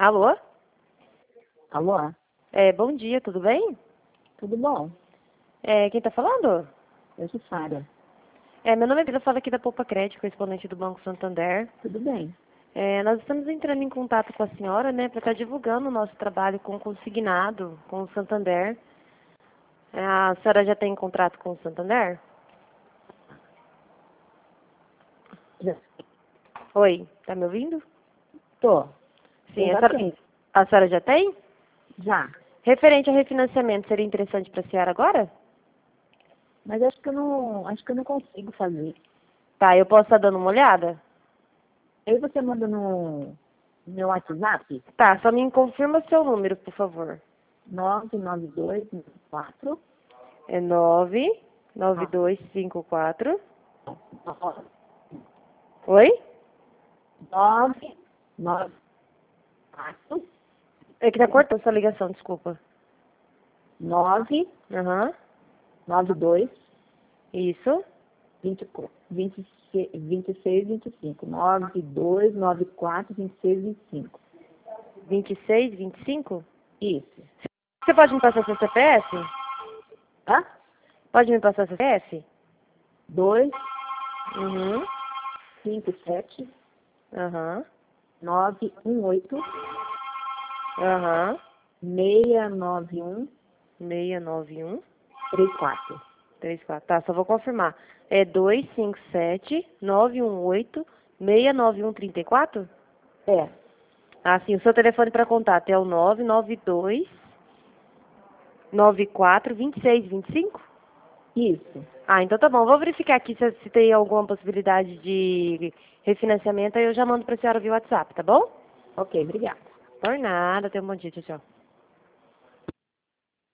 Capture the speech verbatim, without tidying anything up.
Alô? Alô? É, bom dia, tudo bem? Tudo bom? É, quem tá falando? Eu sou Sara. É, meu nome é Bila, falo aqui da Poupa Crédito, correspondente do Banco Santander. Tudo bem? É, nós estamos entrando em contato com a senhora, né, para estar divulgando o nosso trabalho com o consignado, com o Santander. É, a senhora já tem contrato com o Santander? Já. Oi, tá me ouvindo? Tô. Sim, Eu a já senhora, tenho. a senhora já tem? Já. Referente ao refinanciamento, seria interessante para a senhora agora? Mas acho que eu não. Acho que eu não consigo fazer. Tá, eu posso estar dando uma olhada? Aí você manda no, no meu WhatsApp Tá, só me confirma seu número, por favor. nove nove dois quatro É nove nove dois cinco quatro. Oi? nove nove quatro É que tá cortando sua ligação, desculpa. nove Aham. nove dois Isso. vinte vinte vinte e seis vinte e cinco nove dois nove quatro vinte e seis vinte e cinco. vinte e seis, vinte e cinco? Isso. Você pode me passar seu C P F? Hã? Pode me passar seu C P F? dois Uhum. cinco sete Aham. nove um oito Aham. seis nove um seis nove um três quatro. três quatro. Tá, só vou confirmar. É dois cinco sete nove um oito seis nove um três quatro? É, Ah, sim. O seu telefone para contato é o nove nove dois nove quatro vinte e seis vinte e cinco? isso. Ah, então tá bom. Vou verificar aqui se, se tem alguma possibilidade de refinanciamento, aí eu já mando pra senhora via WhatsApp, tá bom? Ok, obrigada. Por nada. Tenha um bom dia. Tchau, tchau.